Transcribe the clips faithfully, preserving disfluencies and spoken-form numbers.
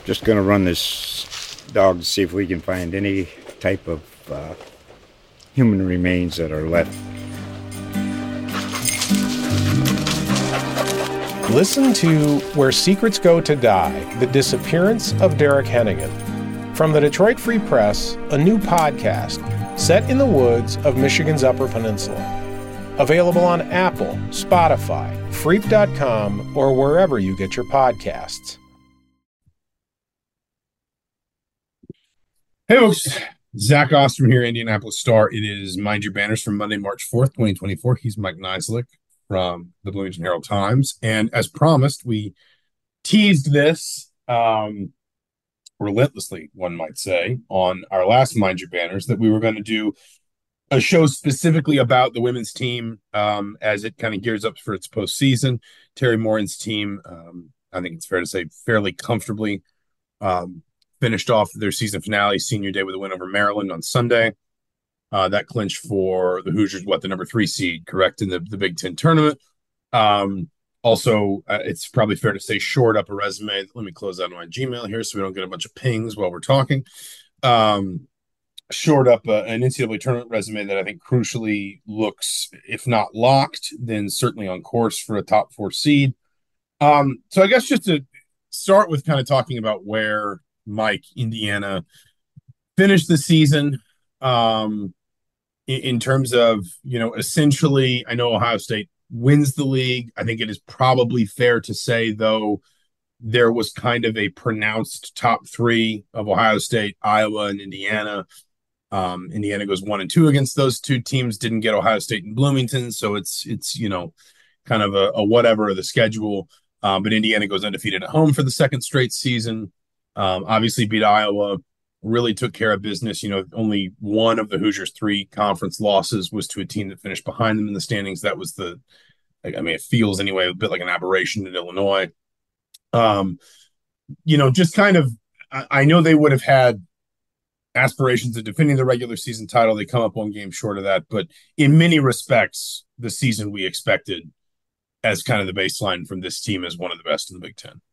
Just going to run this dog to see if we can find any type of uh, human remains that are left. Listen to Where Secrets Go to Die, The Disappearance of Derek Hennigan. From the Detroit Free Press, a new podcast set in the woods of Michigan's Upper Peninsula. Available on Apple, Spotify, Freep dot com, or wherever you get your podcasts. Hey folks, Zach Ostrom here, Indianapolis Star. It is Mind Your Banners from Monday, March fourth, twenty twenty-four. He's Mike Niziolek from the Bloomington Herald Times. And as promised, we teased this um, relentlessly, one might say, on our last Mind Your Banners, that we were going to do a show specifically about the women's team um, as it kind of gears up for its postseason. Teri Moren's team, um, I think it's fair to say, fairly comfortably um, finished off their season finale, senior day, with a win over Maryland on Sunday. Uh, that clinched for the Hoosiers, what, the number three seed, correct, in the, the Big Ten tournament. Um, also, uh, it's probably fair to say shored up a resume. Let me close out my Gmail here so we don't get a bunch of pings while we're talking. Um, shored up uh, an N C double A tournament resume that I think crucially looks, if not locked, then certainly on course for a top four seed. Um, so I guess just to start with kind of talking about where Mike, Indiana, finished the season um, in, in terms of, you know, essentially, I know Ohio State wins the league. I think it is probably fair to say, though, there was kind of a pronounced top three of Ohio State, Iowa, and Indiana. Um, Indiana goes one and two against those two teams, didn't get Ohio State and Bloomington. So it's, it's you know, kind of a, a whatever of the schedule. Um, but Indiana goes undefeated at home for the second straight season. Um, obviously beat Iowa, really took care of business. You know, only one of the Hoosiers' three conference losses was to a team that finished behind them in the standings. That was the, I mean, it feels anyway, a bit like an aberration in Illinois. Um, you know, just kind of, I, I know they would have had aspirations of defending the regular season title. They come up one game short of that, but in many respects, the season we expected as kind of the baseline from this team is one of the best in the Big Ten.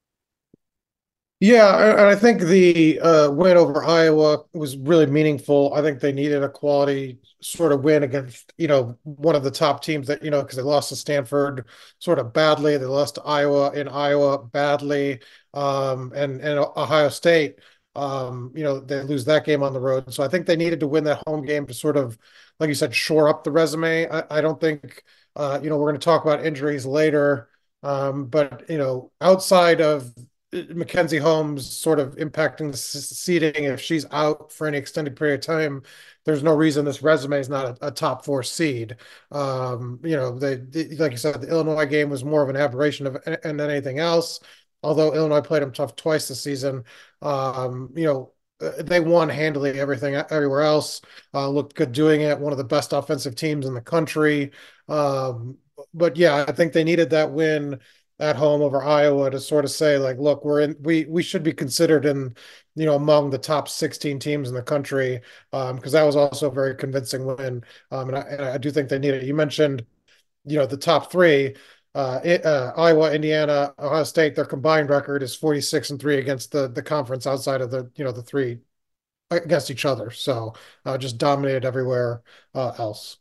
Yeah, and I think the uh, win over Iowa was really meaningful. I think they needed a quality sort of win against, you know, one of the top teams that, you know, because they lost to Stanford sort of badly. They lost to Iowa in Iowa badly. Um, and, and Ohio State, um, you know, they lose that game on the road. So I think they needed to win that home game to sort of, like you said, shore up the resume. I, I don't think, uh, you know, we're going to talk about injuries later. Um, but, you know, outside of Mackenzie Holmes sort of impacting the seeding, if she's out for any extended period of time, there's no reason this resume is not a, a top four seed. Um, you know, they, they, like you said, the Illinois game was more of an aberration of and than anything else. Although Illinois played them tough twice this season, um, you know, they won handily everything everywhere else. Uh, looked good doing it. One of the best offensive teams in the country. Um, but yeah, I think they needed that win at home over Iowa to sort of say, like, look, we're in, we, we should be considered in, you know, among the top sixteen teams in the country. Um, cause that was also a very convincing win. Um, and I, and I do think they need it. You mentioned, you know, the top three, uh, it, uh, Iowa, Indiana, Ohio State, their combined record is forty-six and three against the, the conference outside of the, you know, the three against each other. So, uh, just dominated everywhere uh, else.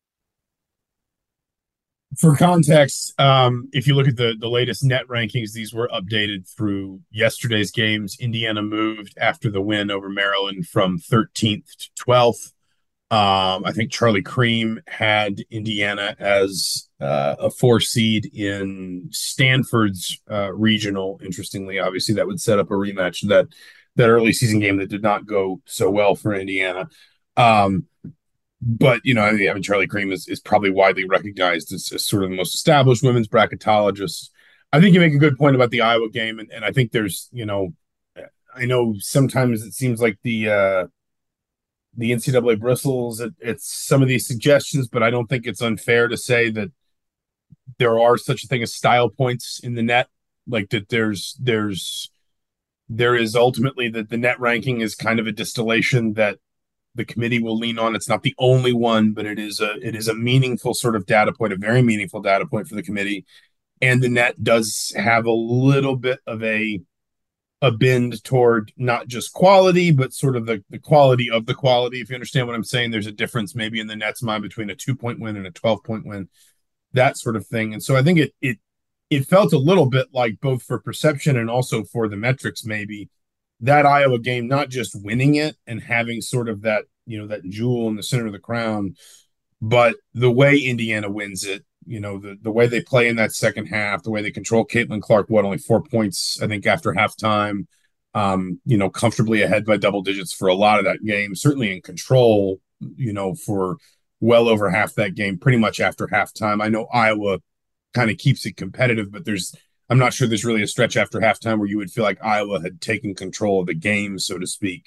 For context, um, if you look at the, the latest net rankings, these were updated through yesterday's games. Indiana moved after the win over Maryland from thirteenth to twelfth. Um, I think Charlie Cream had Indiana as uh, a four seed in Stanford's uh, regional. Interestingly, obviously, that would set up a rematch of that that early season game that did not go so well for Indiana. Um, But, you know, I mean, Charlie Cream is, is probably widely recognized as, as sort of the most established women's bracketologist. I think you make a good point about the Iowa game. And, and I think there's, you know, I know sometimes it seems like the uh, the N C double A bristles at, at some of these suggestions, but I don't think it's unfair to say that there are such a thing as style points in the net. Like that there's, there's, there is ultimately that the net ranking is kind of a distillation that the committee will lean on. It's not the only one, but it is a it is a meaningful sort of data point, a very meaningful data point for the committee. And the net does have a little bit of a a bend toward not just quality, but sort of the, the quality of the quality. If you understand what I'm saying, there's a difference maybe in the Nets' mind between a two point win and a twelve point win, that sort of thing. And so I think it it it felt a little bit like, both for perception and also for the metrics, maybe that Iowa game, not just winning it and having sort of that, you know, that jewel in the center of the crown, but the way Indiana wins it, you know, the, the way they play in that second half, the way they control Caitlin Clark, what, only four points, I think, after halftime, um, you know, comfortably ahead by double digits for a lot of that game, certainly in control, you know, for well over half that game, pretty much after halftime. I know Iowa kind of keeps it competitive, but there's, I'm not sure there's really a stretch after halftime where you would feel like Iowa had taken control of the game, so to speak.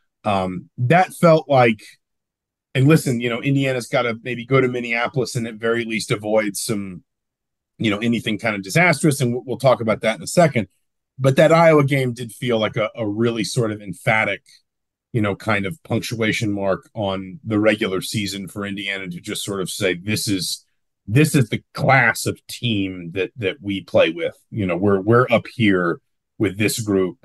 Um, that felt like, and listen, you know, Indiana's got to maybe go to Minneapolis and at very least avoid some, you know, anything kind of disastrous. And we'll talk about that in a second. But that Iowa game did feel like a, a really sort of emphatic, you know, kind of punctuation mark on the regular season for Indiana, to just sort of say, this is, this is the class of team that, that we play with. You know, we're, we're up here with this group.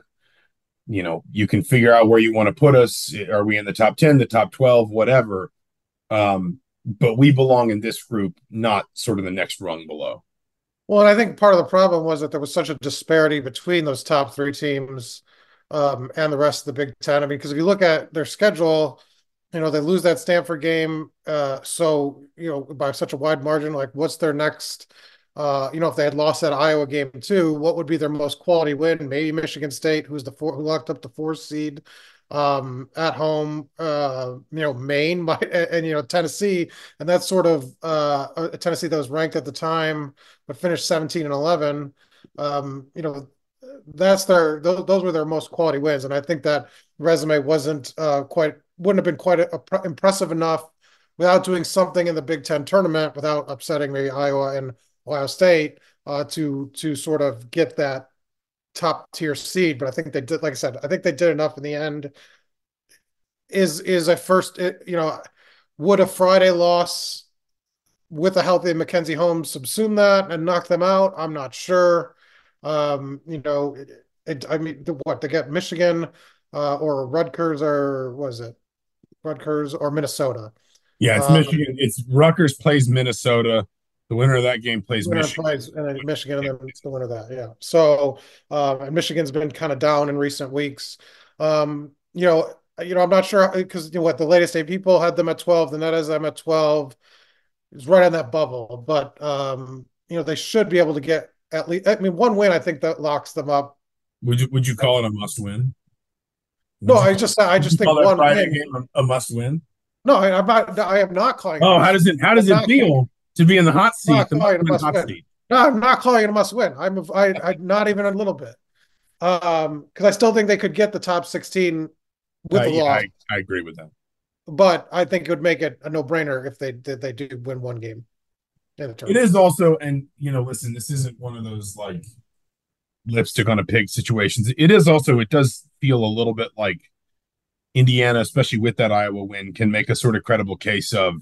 You know, you can figure out where you want to put us. Are we in the top ten, the top twelve, whatever? Um, but we belong in this group, not sort of the next rung below. Well, and I think part of the problem was that there was such a disparity between those top three teams um, and the rest of the Big Ten. I mean, because if you look at their schedule, you know, they lose that Stanford game. Uh, so, you know, by such a wide margin, like what's their next, uh, you know, if they had lost that Iowa game too, what would be their most quality win? Maybe Michigan State, who's the four, who locked up the fourth seed um, at home, uh, you know, Maine might, and, and, you know, Tennessee. And that's sort of uh, a Tennessee that was ranked at the time, but finished seventeen and eleven. Um, you know, that's their, those, those were their most quality wins. And I think that resume wasn't uh, quite, wouldn't have been quite a, a, impressive enough without doing something in the Big Ten tournament, without upsetting maybe Iowa and Ohio State uh, to, to sort of get that top tier seed. But I think they did, like I said, I think they did enough in the end. Is, is a first, you know, would a Friday loss with a healthy Mackenzie Holmes subsume that and knock them out? I'm not sure. Um, you know, it, it, I mean, what, to get Michigan uh, or Rutgers, or was it Rutgers or Minnesota? Yeah, it's um, Michigan. It's Rutgers plays Minnesota. The winner of that game plays winner Michigan. Plays, and then Michigan, and then it's the winner of that. Yeah. So, um, and Michigan's been kind of down in recent weeks. Um, you know, you know, I'm not sure because you know what the latest eight people had them at twelve. The net has them at twelve. It's right on that bubble, but um, you know, they should be able to get at least. I mean, one win, I think that locks them up. Would you Would you call it a must win? No, I just I just think one Friday win. game a must win. No, I, I'm not. I am not calling. Oh, how does it How does I'm it feel to be in the hot seat? The must must hot seat? No, I'm not calling it a must win. I'm I, I'm not even a little bit. Um, because I still think they could get the top sixteen with uh, the yeah, loss. I, I agree with that. But I think it would make it a no-brainer if they did they do win one game in the tournament. It is also, and you know, listen, this isn't one of those like lipstick on a pig situations. It is also, it does feel a little bit like Indiana, especially with that Iowa win, can make a sort of credible case of,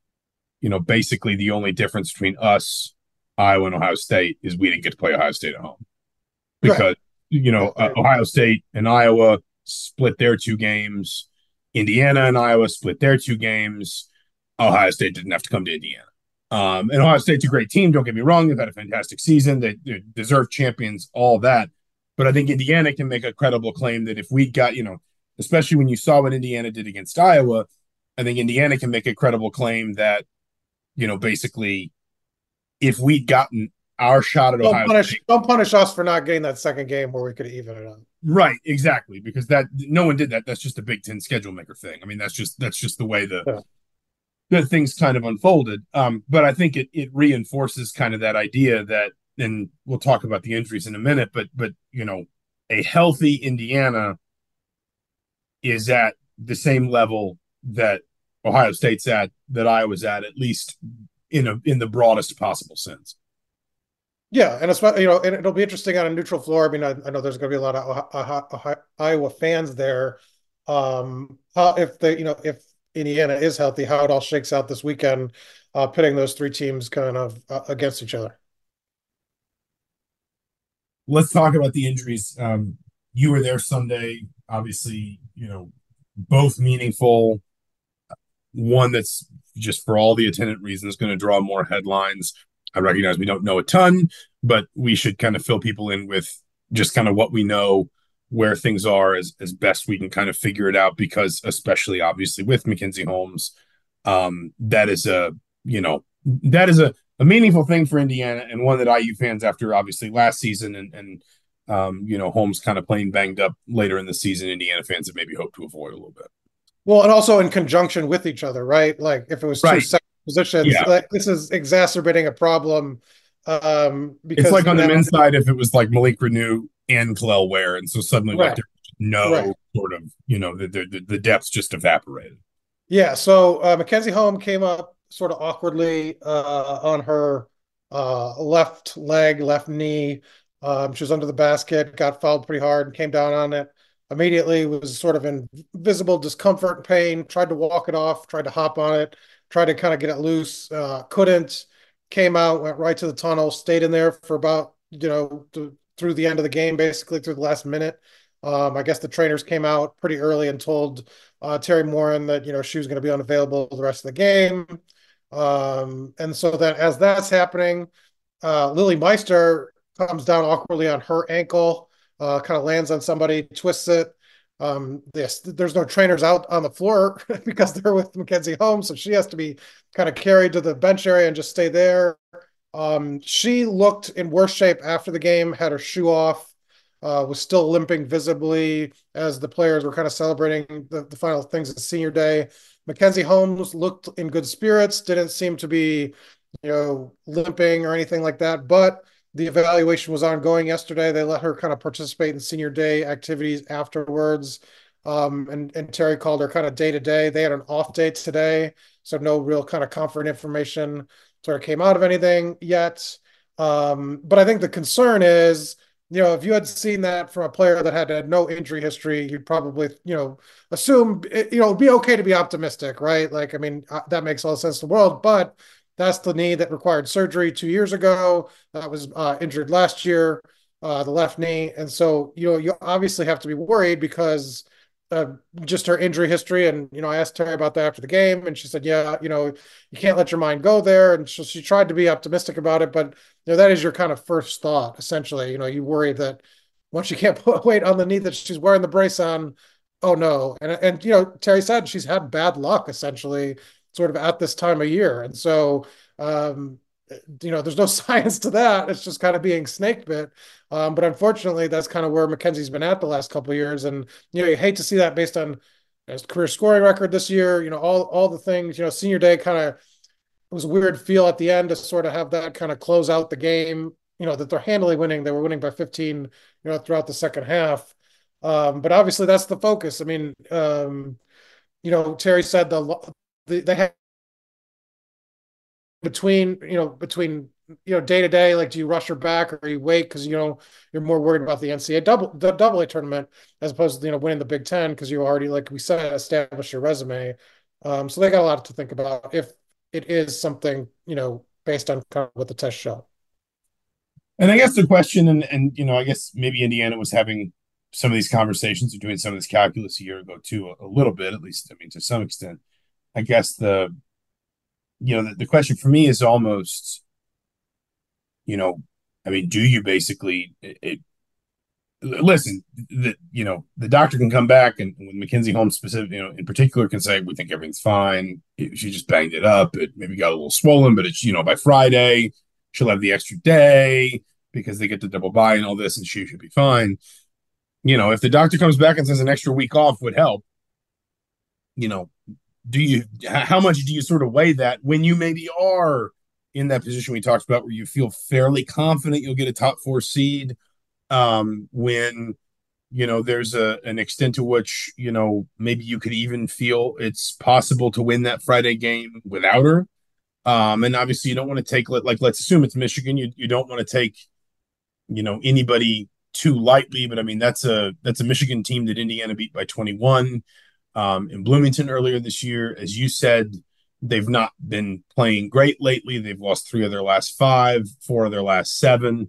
you know, basically the only difference between us, Iowa, and Ohio State is we didn't get to play Ohio State at home. Because, right. you know, uh, Ohio State and Iowa split their two games. Indiana and Iowa split their two games. Ohio State didn't have to come to Indiana. Um, and Ohio State's a great team. Don't get me wrong. They've had a fantastic season. They, they deserve champions, all that. But I think Indiana can make a credible claim that if we got, you know, especially when you saw what Indiana did against Iowa, I think Indiana can make a credible claim that, you know, basically if we'd gotten our shot at don't Ohio punish, State. Don't punish us for not getting that second game where we could even it up. Right, exactly, because that no one did that. That's just a Big Ten schedule maker thing. I mean, that's just that's just the way the yeah. the things kind of unfolded. Um, but I think it it reinforces kind of that idea that, and we'll talk about the injuries in a minute, but but you know, a healthy Indiana is at the same level that Ohio State's at, that Iowa's at, at least in a in the broadest possible sense. Yeah, and it's, you know, and it'll be interesting on a neutral floor. I mean, I, I know there's going to be a lot of uh, uh, Iowa fans there. Um, how, if they, you know, if Indiana is healthy, how it all shakes out this weekend, uh, pitting those three teams kind of uh, against each other. Let's talk about the injuries. Um, You were there Sunday, obviously, you know, both meaningful. One that's just for all the attendant reasons going to draw more headlines. I recognize we don't know a ton, but we should kind of fill people in with just kind of what we know, where things are as, as best we can kind of figure it out, because especially obviously with Mackenzie Holmes, um, that is a, you know, that is a, a meaningful thing for Indiana, and one that I U fans, after obviously last season and, and um, you know, Holmes kind of playing banged up later in the season, Indiana fans have maybe hoped to avoid a little bit. Well, and also in conjunction with each other, right? Like if it was two Right. separate positions, Yeah. like this is exacerbating a problem. Um, because It's like on the now, men's side if it was like Malik Reneau and Kalel Ware, and so suddenly like right, there's no right. sort of, you know, the the, the depths just evaporated. Yeah, so uh, Mackenzie Holm came up sort of awkwardly uh, on her uh, left leg, left knee. Um, she was under the basket, got fouled pretty hard, and came down on it. Immediately was sort of in visible discomfort and pain. Tried to walk it off, tried to hop on it, tried to kind of get it loose. Uh, couldn't. Came out, went right to the tunnel, stayed in there for about you know to, through the end of the game, basically through the last minute. Um, I guess the trainers came out pretty early and told uh, Terry Morin that you know she was going to be unavailable the rest of the game. Um, and so then as that's happening, uh, Lily Meister comes down awkwardly on her ankle, uh, kind of lands on somebody, twists it. Um, this, there's no trainers out on the floor because they're with Mackenzie Holmes, so she has to be kind of carried to the bench area and just stay there. Um, she looked in worse shape after the game, had her shoe off, uh, was still limping visibly as the players were kind of celebrating the, the final things of senior day. Mackenzie Holmes looked in good spirits, didn't seem to be, you know, limping or anything like that, but the evaluation was ongoing yesterday. They let her kind of participate in senior day activities afterwards. Um, and, and Terry called her kind of day to day. They had an off day today, so no real kind of comfort information sort of came out of anything yet. Um, but I think the concern is, you know, if you had seen that from a player that had, had no injury history, you'd probably, you know, assume, you know, it'd be okay to be optimistic, right? Like, I mean, uh, that makes all the sense in the world, but that's the knee that required surgery two years ago. That was uh, injured last year, uh, the left knee. And so, you know, you obviously have to be worried because uh, just her injury history. And, you know, I asked Terry about that after the game, and she said, yeah, you know, you can't let your mind go there. And so she tried to be optimistic about it, but, you know, that is your kind of first thought, essentially. You know, you worry that once you can't put weight on the knee that she's wearing the brace on, oh no. And, and, you know, Terry said she's had bad luck, essentially, sort of at this time of year. And so, um, you know, there's no science to that. It's just kind of being snake bit. Um, but unfortunately, that's kind of where Mackenzie's been at the last couple of years. And, you know, you hate to see that based on his career scoring record this year, you know, all, all the things, you know, senior day kind of, it was a weird feel at the end to sort of have that kind of close out the game, you know, that they're handily winning. They were winning by fifteen, you know, throughout the second half. Um, but obviously that's the focus. I mean, um, you know, Terry said the, the they had between, you know, between, you know, day to day, like, do you rush her back or you wait because, you know, you're more worried about the N C double A double, the double A tournament as opposed to, you know, winning the Big Ten because you already, like we said, established your resume. Um, so they got a lot to think about if it is something, you know, based on kind of what the test show. And I guess the question, and, and you know, I guess maybe Indiana was having some of these conversations or doing some of this calculus a year ago too, a, a little bit, at least, I mean, to some extent. I guess the, you know, the, the question for me is almost, you know, I mean, do you basically, it, it listen, the, you know, the doctor can come back and with Mackenzie Holmes specific, you know, in particular can say, we think everything's fine. It, she just banged it up. It maybe got a little swollen, but it's, you know, by Friday, she'll have the extra day because they get the double bye and all this, and she should be fine. You know, if the doctor comes back and says an extra week off would help, you know, do you, how much do you sort of weigh that when you maybe are in that position we talked about where you feel fairly confident you'll get a top four seed, um, when, you know, there's a an extent to which, you know, maybe you could even feel it's possible to win that Friday game without her. Um, and obviously you don't want to take, like, let's assume it's Michigan. You, you don't want to take, you know, anybody too lightly, but I mean, that's a, that's a Michigan team that Indiana beat by twenty-one. Um, in Bloomington earlier this year. As you said, they've not been playing great lately. They've lost three of their last five, four of their last seven.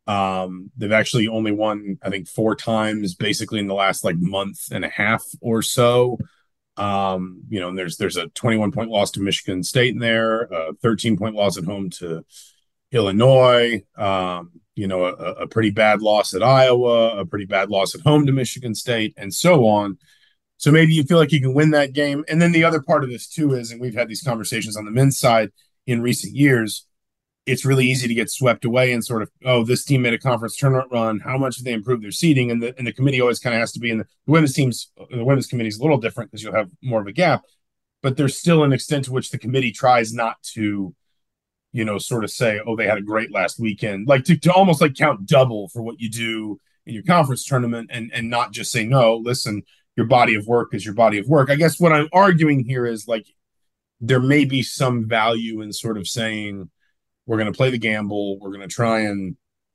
Um, they've actually only won, I think, four times, basically in the last like month and a half or so. Um, you know, and there's there's a twenty-one point loss to Michigan State in there, a thirteen point loss at home to Illinois. Um, you know, a, a pretty bad loss at Iowa, a pretty bad loss at home to Michigan State, and so on. So maybe you feel like you can win that game. And then the other part of this too is, and we've had these conversations on the men's side in recent years, it's really easy to get swept away and sort of, oh, this team made a conference tournament run. How much did they improve their seeding? And the and the committee always kind of has to be in the, the women's teams. The women's committee is a little different because you'll have more of a gap, but there's still an extent to which the committee tries not to, you know, sort of say, oh, they had a great last weekend, like to, to almost like count double for what you do in your conference tournament, and and not just say, no, listen, your body of work is your body of work. I guess what I'm arguing here is like there may be some value in sort of saying, we're going to play the gamble. We're going to try and,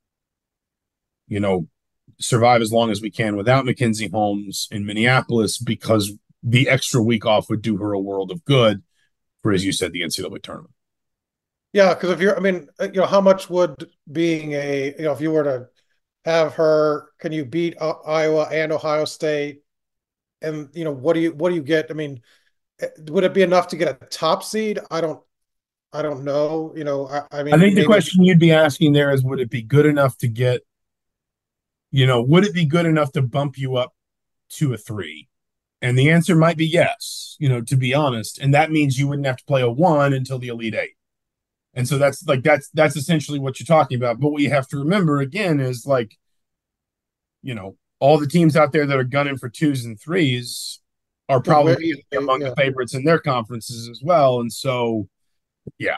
you know, survive as long as we can without Mackenzie Holmes in Minneapolis, because the extra week off would do her a world of good for, as you said, the N C double A tournament. Yeah, because if you're, I mean, you know, how much would being a, you know, if you were to have her, can you beat uh, Iowa and Ohio State? And, you know, what do you, what do you get? I mean, would it be enough to get a top seed? I don't, I don't know. You know, I, I mean, I think maybe... the question you'd be asking there is, would it be good enough to get, you know, would it be good enough to bump you up to a three? And the answer might be yes, you know, to be honest. And that means you wouldn't have to play a one until the Elite Eight. And so that's like, that's, that's essentially what you're talking about. But what you have to remember again is like, you know, all the teams out there that are gunning for twos and threes are probably among yeah. the favorites in their conferences as well. And so, yeah.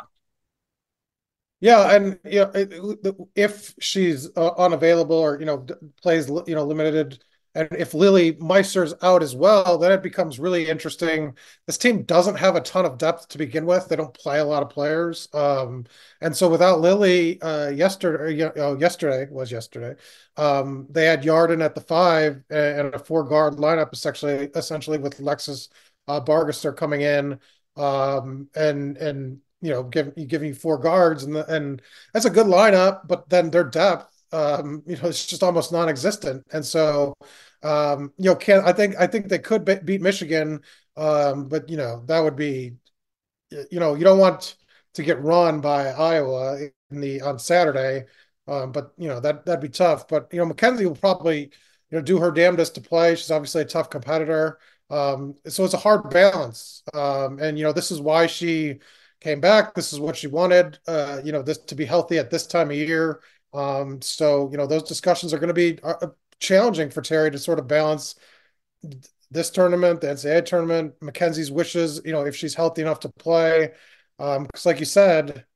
Yeah, and you know, if she's uh, unavailable or you know plays you know limited, and if Lily Meister's out as well, then it becomes really interesting. This team doesn't have a ton of depth to begin with. They don't play a lot of players, um, and so without Lily, uh, yesterday, oh, yesterday was yesterday. Um, they had Yarden at the five and a four guard lineup, essentially, essentially with Lexus uh, Bargaster coming in, um, and and. you know, give, giving you four guards, and the, and that's a good lineup, but then their depth, um, you know, it's just almost non-existent. And so, um, you know, can I think I think they could be, beat Michigan, um, but you know, that would be, you know, you don't want to get run by Iowa in the on Saturday, um, but you know that that'd be tough. But you know, Mackenzie will probably, you know, do her damnedest to play. She's obviously a tough competitor, um, so it's a hard balance, um, and you know, this is why she came back. This is what she wanted, uh, you know, this to be healthy at this time of year. Um, so, you know, those discussions are going to be uh, challenging for Terry to sort of balance this tournament, the N C double A tournament, Mackenzie's wishes, you know, if she's healthy enough to play. Um, because like you said,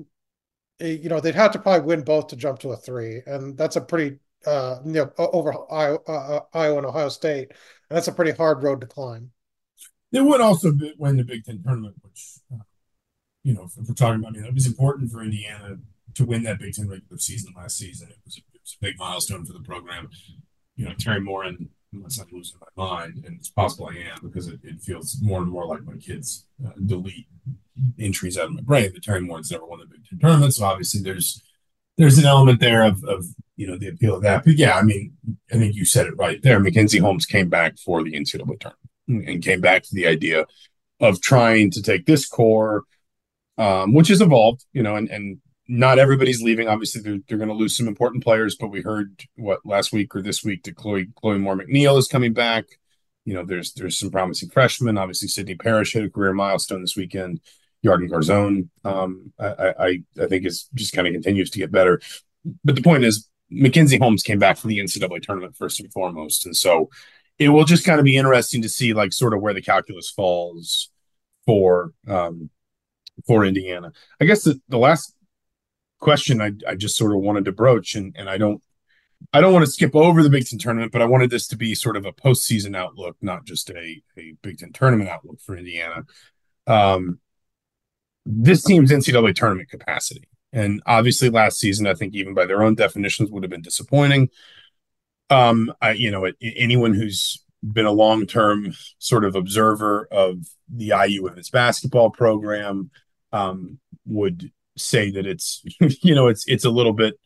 you know, they'd have to probably win both to jump to a three. And that's a pretty, uh, you know, over Iowa, uh, Iowa and Ohio State. And that's a pretty hard road to climb. They would also win the Big Ten tournament, which, uh, you know, if we're talking about, I mean, it was important for Indiana to win that Big Ten regular season last season. It was, a, it was a big milestone for the program. You know, Terry Morin, unless I'm losing my mind, and it's possible I am because it, it feels more and more like my kids uh, delete entries out of my brain. But Terry Morin's never won the Big Ten tournament, so obviously there's there's an element there of, of you know the appeal of that. But yeah, I mean, I think you said it right there. Mackenzie Holmes came back for the N C double A tournament and came back to the idea of trying to take this core. Um, which has evolved, you know, and, and not everybody's leaving. Obviously, they're, they're going to lose some important players, but we heard what last week or this week that Chloe Chloe Moore McNeil is coming back. You know, there's there's some promising freshmen. Obviously, Sydney Parrish hit a career milestone this weekend. Yarden Garzone, um, I, I I think is just kind of continues to get better. But the point is, Mackenzie Holmes came back for the N C double A tournament first and foremost, and so it will just kind of be interesting to see like sort of where the calculus falls for. Um, for Indiana. I guess the, the last question I, I just sort of wanted to broach, and, and I don't I don't want to skip over the Big Ten tournament, but I wanted this to be sort of a postseason outlook, not just a, a Big Ten tournament outlook for Indiana. Um, this team's N C double A tournament capacity. And obviously last season, I think even by their own definitions would have been disappointing. Um, I, you know, it, anyone who's been a long-term sort of observer of the I U women's basketball program, um, would say that it's, you know, it's, it's a little bit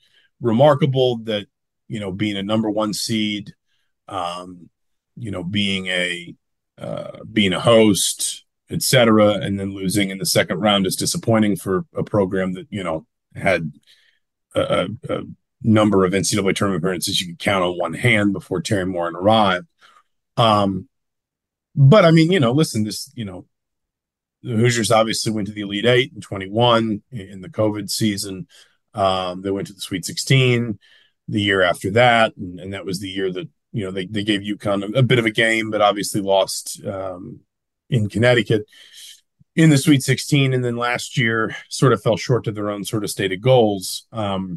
remarkable that, you know, being a number one seed, um, you know, being a uh, being a host, et cetera, and then losing in the second round is disappointing for a program that, you know, had a, a, a number of N C double A tournament appearances you could count on one hand before Terry Morin arrived. Um, but I mean, you know, listen, this, you know, the Hoosiers obviously went to the Elite Eight in twenty-one in the COVID season. Um, they went to the Sweet sixteen the year after that, and, and that was the year that, you know, they, they gave UConn a, a bit of a game, but obviously lost um, in Connecticut in the Sweet sixteen, and then last year sort of fell short of their own sort of stated goals. Um,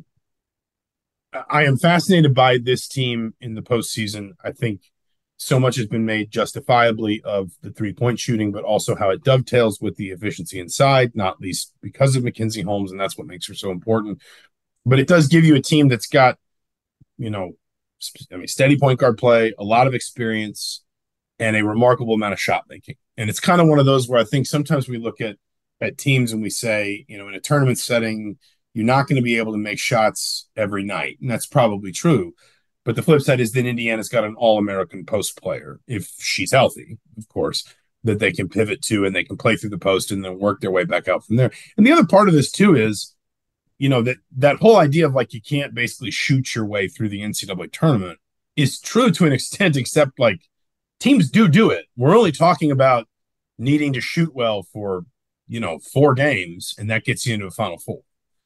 I am fascinated by this team in the postseason. I think so much has been made justifiably of the three-point shooting, but also how it dovetails with the efficiency inside, not least because of Mackenzie Holmes, and that's what makes her so important. But it does give you a team that's got, you know, I mean, steady point guard play, a lot of experience, and a remarkable amount of shot making. And it's kind of one of those where I think sometimes we look at at teams and we say, you know, in a tournament setting, you're not going to be able to make shots every night. And that's probably true. But the flip side is that Indiana's got an all-American post player, if she's healthy, of course, that they can pivot to and they can play through the post and then work their way back out from there. And the other part of this, too, is, you know, that that whole idea of like you can't basically shoot your way through the N C double A tournament is true to an extent, except like teams do do it. We're only talking about needing to shoot well for, you know, four games, and that gets you into a Final Four.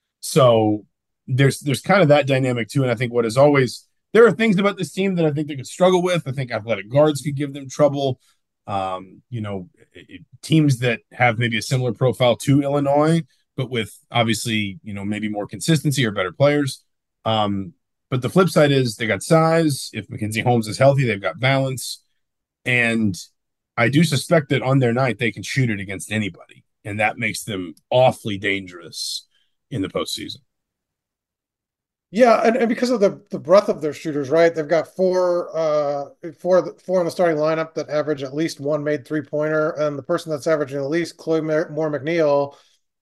So there's there's kind of that dynamic, too. And I think what is always – there are things about this team that I think they could struggle with. I think athletic guards could give them trouble. Um, you know, it, teams that have maybe a similar profile to Illinois, but with obviously, you know, maybe more consistency or better players. Um, but the flip side is they got size. If Mackenzie Holmes is healthy, they've got balance. And I do suspect that on their night, they can shoot it against anybody. And that makes them awfully dangerous in the postseason. Yeah, and, and because of the the breadth of their shooters, right? They've got four uh four four in the starting lineup that average at least one made three-pointer, and the person that's averaging at least, Chloe Moore McNeil,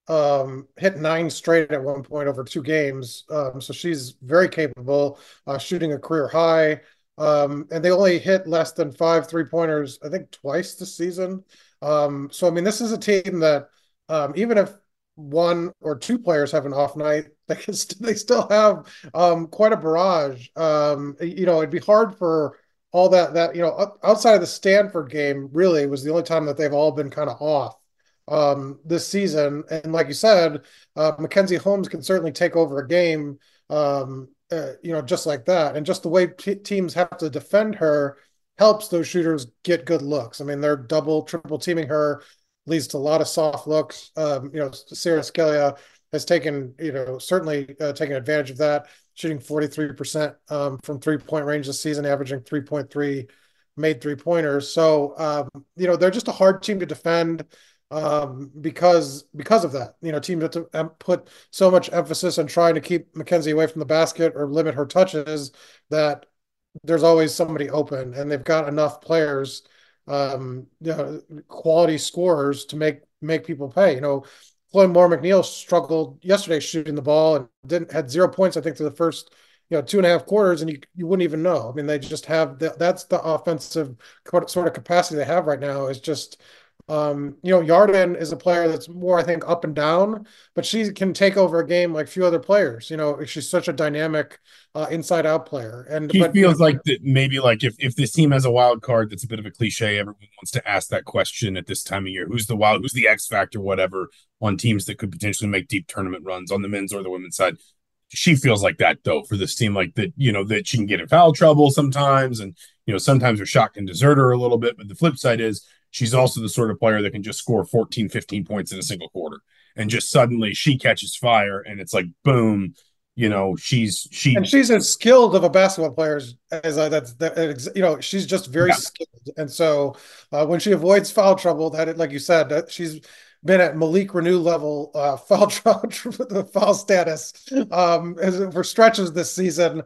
um hit nine straight at one point over two games. Um so she's very capable, uh shooting a career high. Um and they only hit less than five three-pointers, I think, twice this season. Um so I mean, this is a team that um even if one or two players have an off night, they can st- they still have um, quite a barrage. Um, you know, it'd be hard for all that that you know outside of the Stanford game. Really, was the only time that they've all been kind of off um, this season. And like you said, uh, Mackenzie Holmes can certainly take over a game. Um, uh, you know, just like that, and just the way t- teams have to defend her helps those shooters get good looks. I mean, they're double, triple teaming her, leads to a lot of soft looks. Um, you know, Sarah Scalia has taken, you know, certainly uh, taken advantage of that, shooting forty-three percent um, from three-point range this season, averaging three point three made three-pointers. So, um, you know, they're just a hard team to defend um, because because of that. You know, teams have to put so much emphasis on trying to keep Mackenzie away from the basket or limit her touches that there's always somebody open, and they've got enough players, um, you know, quality scorers to make make people pay. You know, Chloe Moore McNeil struggled yesterday shooting the ball and didn't had zero points, I think, through the first, you know, two and a half quarters, and you you wouldn't even know. I mean, they just have the, that's the offensive sort of capacity they have right now is just, um, you know, Yarden is a player that's more, I think, up and down, but she can take over a game like few other players. You know, she's such a dynamic uh, inside out player. And he but, feels you know, like that maybe like if, if this team has a wild card, that's a bit of a cliche. Everyone wants to ask that question at this time of year. Who's the wild, who's the X factor, whatever, on teams that could potentially make deep tournament runs on the men's or the women's side. She feels like that though for this team, like that, you know, that she can get in foul trouble sometimes. And, you know, sometimes her shot can desert her a little bit. But the flip side is she's also the sort of player that can just score fourteen, fifteen points in a single quarter. And just suddenly she catches fire and it's like, boom, you know, she's, she, and she's as skilled of a basketball player as, as I, that's, that, you know, she's just very yeah. skilled. And so uh, when she avoids foul trouble, that, like you said, that she's been at Malik Renew level uh, foul trouble, the foul status um, as for stretches this season.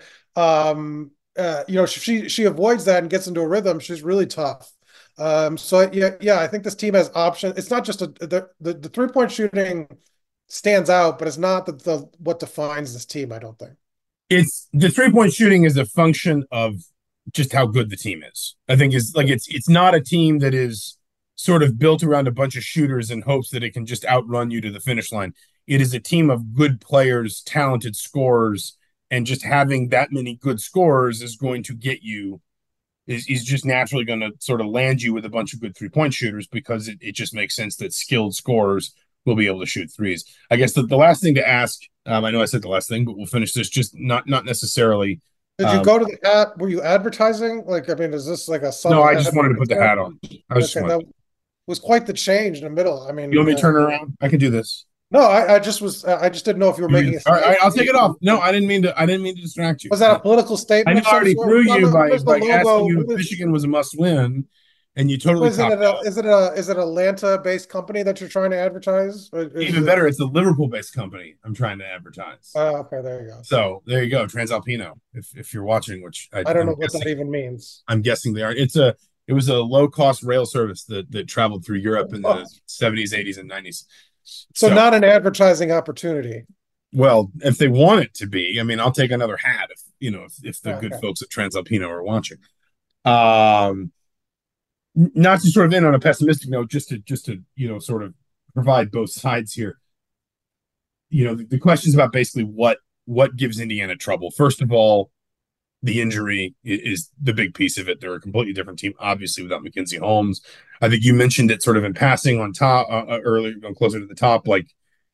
Um, uh, you know, she she avoids that and gets into a rhythm. She's really tough. Um, so yeah, yeah, I think this team has options. It's not just a, the the, the three point shooting stands out, but it's not the, the what defines this team, I don't think. it's the three point shooting is a function of just how good the team is. I think is like it's it's not a team that is sort of built around a bunch of shooters in hopes that it can just outrun you to the finish line. It is a team of good players, talented scorers, and just having that many good scorers is going to get you is, is just naturally going to sort of land you with a bunch of good three point shooters because it, it just makes sense that skilled scorers will be able to shoot threes. I guess the, the last thing to ask, um, I know I said the last thing, but we'll finish this just not not necessarily. Did you Um, go to the ad? Were you advertising? Like, I mean, is this like a no, subtle I just ad? wanted to put the hat on. I was just Okay, wanted, that was quite the change in the middle. I you mean, want me to uh, turn it around? I can do this. no, I, I just was, I just didn't know if you were making a All right, all right, I'll take it off. statement. No, I didn't mean to. I didn't mean to distract you. Was that a political I statement knew of I some already sort? threw What you what by is the by asking logo? you What if is, Michigan was a must win, and you totally is it copped a, out. is it a, is it an Atlanta-based company that you're trying to advertise? Or is Even it, better, it's a Liverpool-based company I'm trying to advertise. oh, okay, there you go. So there you go, Transalpino. If if you're watching, which I, I don't know I'm what that guessing, even means. I'm guessing they are. It's a it was a low-cost rail service that that traveled through Europe in the Oh, seventies, eighties, and nineties. so So, not an advertising opportunity. well, if they want it to be, I mean, I'll take another hat if you know if, if the Oh, good okay. folks at Transalpino are watching. Um, not to sort of end on a pessimistic note, just to just to you know sort of provide both sides here. You know, the, the questions about basically what what gives Indiana trouble. First of all, the injury is the big piece of it. They're a completely different team, obviously, without Mackenzie Holmes. I think you mentioned it sort of in passing on top uh, uh, earlier, closer to the top. Like,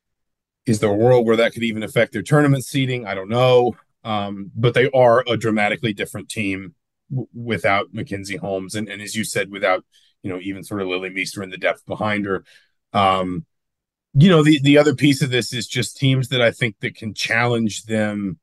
is there a world where that could even affect their tournament seeding? I don't know. Um, but they are a dramatically different team w- without Mackenzie Holmes, and, and as you said, without you know even sort of Lily Meester in the depth behind her. Um, you know, the the other piece of this is just teams that I think that can challenge them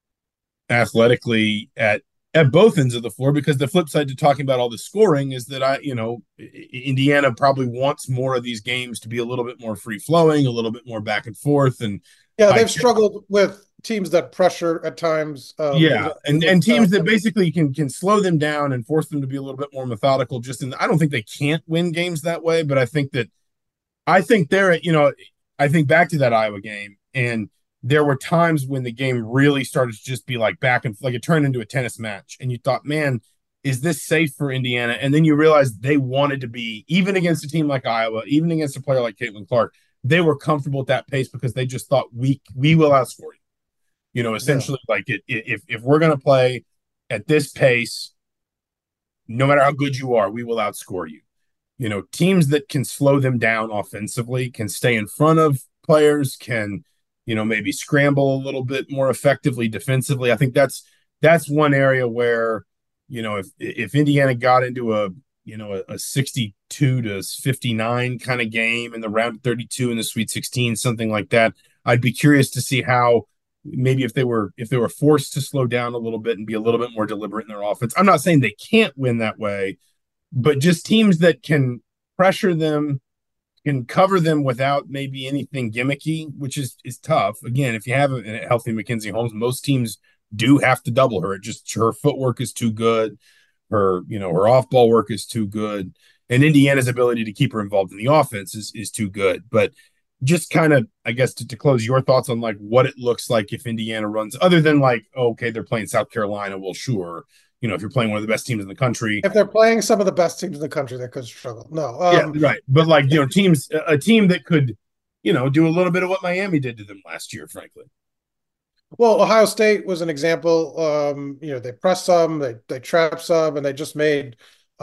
athletically at at both ends of the floor, because the flip side to talking about all the scoring is that I, you know, Indiana probably wants more of these games to be a little bit more free flowing, a little bit more back and forth. And Yeah, I, they've struggled with teams that pressure at times. Um, yeah, and and teams that basically can can slow them down and force them to be a little bit more methodical. Just in, I don't think they can't win games that way, but I think that I think they're, you know, I think back to that Iowa game, and there were times when the game really started to just be like back and like it turned into a tennis match, and you thought, man, is this safe for Indiana? And then you realize they wanted to be, even against a team like Iowa, even against a player like Caitlin Clark, they were comfortable at that pace because they just thought we we will outscore you. You know, yeah, essentially, like it, if if we're gonna play at this pace, no matter how good you are, we will outscore you. You know, teams that can slow them down offensively, can stay in front of players, can, you know, maybe scramble a little bit more effectively defensively. I think that's that's one area where, you know, if if Indiana got into a, you know, a, a sixty-two to fifty-nine kind of game in the round thirty-two in the Sweet sixteen, something like that, I'd be curious to see how maybe if they were if they were forced to slow down a little bit and be a little bit more deliberate in their offense. I'm not saying they can't win that way, but just teams that can pressure them, can cover them without maybe anything gimmicky, which is is tough. Again, if you have a, healthy Mackenzie Holmes, most teams do have to double her. It just her footwork is too good. Her, you know, her off ball work is too good. And Indiana's ability to keep her involved in the offense is is too good. But just kind of, I guess, to, to close your thoughts on like what it looks like if Indiana runs, other than like, oh, okay, they're playing South Carolina. Well, sure. You know, if you're playing one of the best teams in the country, if they're playing some of the best teams in the country, they could struggle. No, yeah, um, right. But like, you know, teams, a team that could, you know, do a little bit of what Miami did to them last year, frankly. well, Ohio State was an example. Um, you know, they press some, they they trap some, and they just made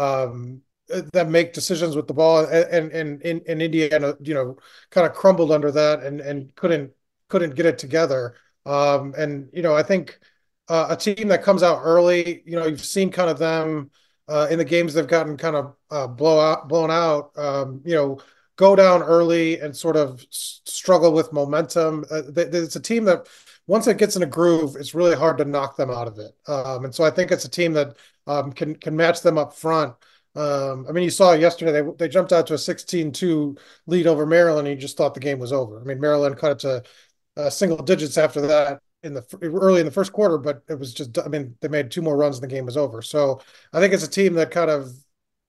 um that make decisions with the ball, and and in in Indiana, you know, kind of crumbled under that and and couldn't couldn't get it together. Um, and you know, I think uh, a team that comes out early, you know, you've seen kind of them uh, in the games they've gotten kind of uh, blow out blown out. Um, you know, go down early and sort of s- struggle with momentum. Uh, they, it's a team that once it gets in a groove, it's really hard to knock them out of it. Um, and so I think it's a team that um, can can match them up front. Um, I mean, you saw yesterday they they jumped out to a sixteen two lead over Maryland, and you just thought the game was over. I mean, Maryland cut it to uh, single digits after that in the early in the first quarter, but it was just, I mean, they made two more runs and the game was over. So I think it's a team that kind of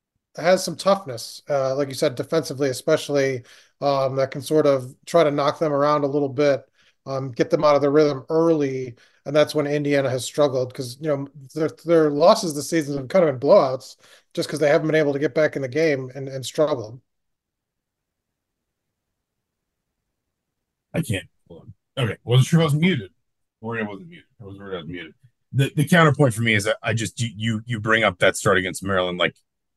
has some toughness, uh, like you said, defensively, especially um, that can sort of try to knock them around a little bit, um, get them out of their rhythm early. and that's when Indiana has struggled because you know their their losses this season have kind of been blowouts just because they haven't been able to get back in the game and, and struggled. I can't. Okay, wasn't sure if I was muted. Or I wasn't muted. I was worried I was muted. The the counterpoint for me is that I just you you bring up that start against Maryland. Like,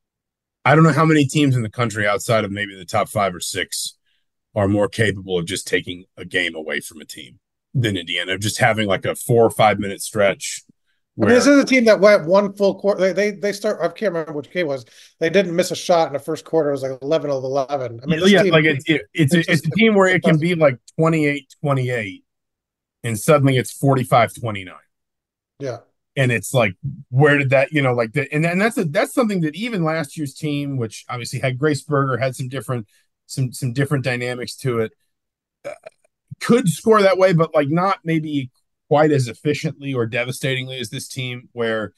I don't know how many teams in the country outside of maybe the top five or six are more capable of just taking a game away from a team than Indiana, just having like a four or five minute stretch. Where, I mean, this is a team that went one full quarter. They, they they start. I can't remember which game it was. They didn't miss a shot in the first quarter. It was like eleven of eleven. I mean, yeah, team, like it, it, it's it's, a, it's a team where it can be like twenty-eight twenty-eight, and suddenly it's forty-five twenty-nine. Yeah, and it's like, where did that, you know, like the, and and that's a that's something that even last year's team, which obviously had Grace Berger, had some different some some different dynamics to it, uh, could score that way, but like not maybe quite as efficiently or devastatingly as this team, where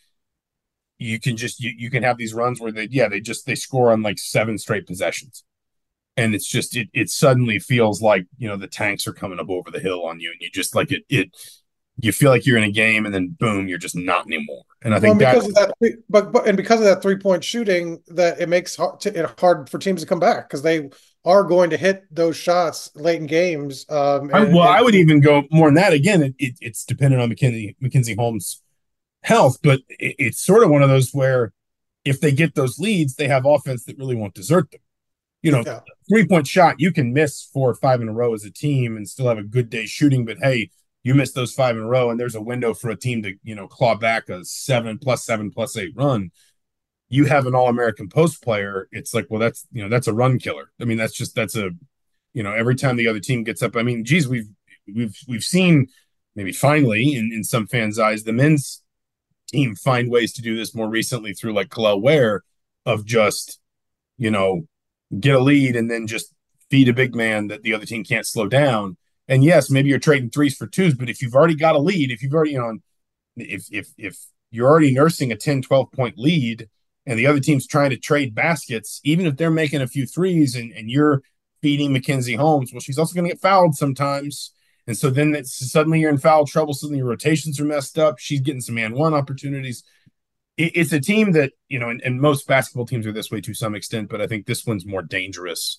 you can just you, you can have these runs where they yeah they just they score on like seven straight possessions, and it's just it it suddenly feels like, you know, the tanks are coming up over the hill on you, and you just like it it you feel like you're in a game, and then boom, you're just not anymore. And I think well, because of that, but but and because of that three point shooting, that it makes hard, it hard for teams to come back because they are going to hit those shots late in games. Um, and, I, well, and, I would even go more than that. Again, it, it, it's dependent on Mackenzie Mackenzie Holmes' health, but it, it's sort of one of those where if they get those leads, they have offense that really won't desert them. You know, yeah. three point shot, you can miss four or five in a row as a team and still have a good day shooting, but hey, you miss those five in a row, and there's a window for a team to, you know, claw back a seven plus seven plus eight run. You have an All-American post player. It's like, well, that's, you know, that's a run killer. I mean, that's just, that's a, you know, every time the other team gets up, I mean, geez, we've, we've, we've seen maybe finally in, in some fans' eyes, the men's team find ways to do this more recently through like Kalel Ware of just, you know, get a lead and then just feed a big man that the other team can't slow down. And yes, maybe you're trading threes for twos, but if you've already got a lead, if you've already, you know, if, if, if you're already nursing a ten, twelve point lead, and the other team's trying to trade baskets, even if they're making a few threes and, and you're feeding Mackenzie Holmes, well, she's also going to get fouled sometimes. And so then it's, suddenly you're in foul trouble. Suddenly your rotations are messed up. She's getting some man one opportunities. It, it's a team that, you know, and, and most basketball teams are this way to some extent, but I think this one's more dangerous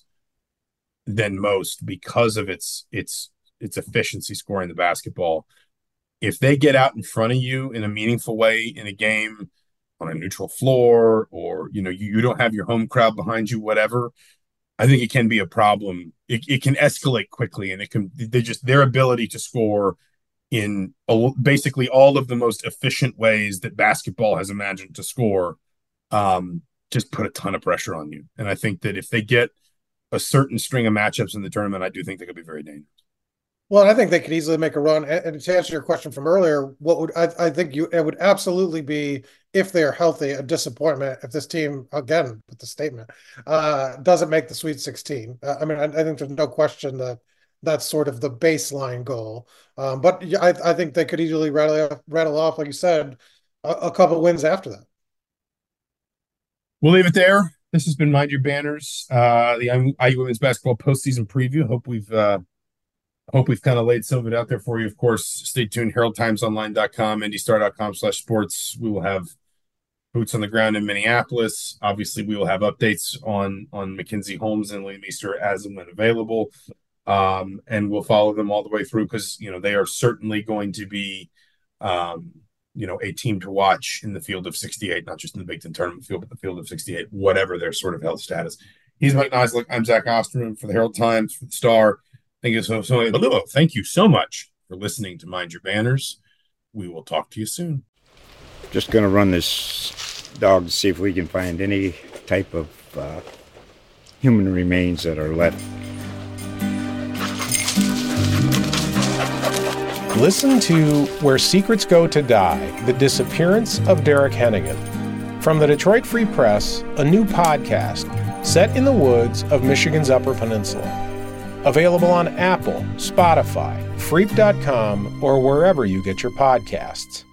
than most because of its, its, its efficiency scoring the basketball. If they get out in front of you in a meaningful way in a game, on a neutral floor, or, you know, you, you don't have your home crowd behind you, whatever, I think it can be a problem. It, it can escalate quickly, and it can, they just, their ability to score in a, basically all of the most efficient ways that basketball has imagined to score, um, just put a ton of pressure on you. And I think that if they get a certain string of matchups in the tournament, I do think they could be very dangerous. Well, I think they could easily make a run. And to answer your question from earlier, what would I, I think you it would absolutely be, if they are healthy, a disappointment if this team, again with the statement, uh, doesn't make the Sweet sixteen. Uh, I mean, I, I think there's no question that that's sort of the baseline goal. Um, but I, I think they could easily rattle rattle off, like you said, a, a couple of wins after that. We'll leave it there. This has been Mind Your Banners, uh, the I U Women's Basketball postseason preview. Hope we've uh, hope we've kind of laid some of it out there for you. Of course, stay tuned. Herald Times Online dot com, Indy Star dot com slash sports. We will have boots on the ground in Minneapolis. Obviously, we will have updates on on Mackenzie Holmes and Liam Easter as and when available, um, and we'll follow them all the way through because, you know, they are certainly going to be, um, you know, a team to watch in the field of sixty-eight, not just in the Big Ten tournament field, but the field of sixty-eight, whatever their sort of health status. He's Mike Nislik. I'm Zach Osterman for the Herald Times, for the Star. Thank you so, so Thank you so much for listening to Mind Your Banners. We will talk to you soon. Just going to run this dog to see if we can find any type of uh, human remains that are left. Listen to Where Secrets Go to Die, The Disappearance of Derek Hennigan. From the Detroit Free Press, a new podcast set in the woods of Michigan's Upper Peninsula. Available on Apple, Spotify, Freep dot com, or wherever you get your podcasts.